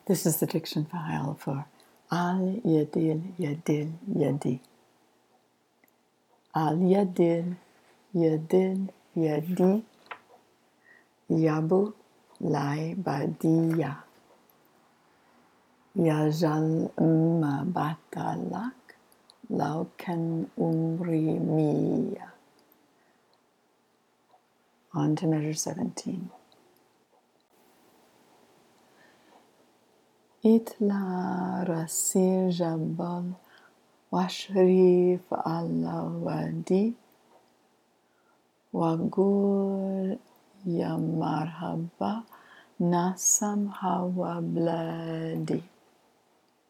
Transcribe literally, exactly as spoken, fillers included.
This is the diction file for Al Yadil Yadil Yadi. Al Yadil Yadil Yadi Yabu Lai Badiya Yajal Mabatalak Laukan Umri Miya. On to measure seventeen. Itla Rasir Jabal Washrif Allah Wadi Wagul Ya Marhaba Nasam Hawa Bladi.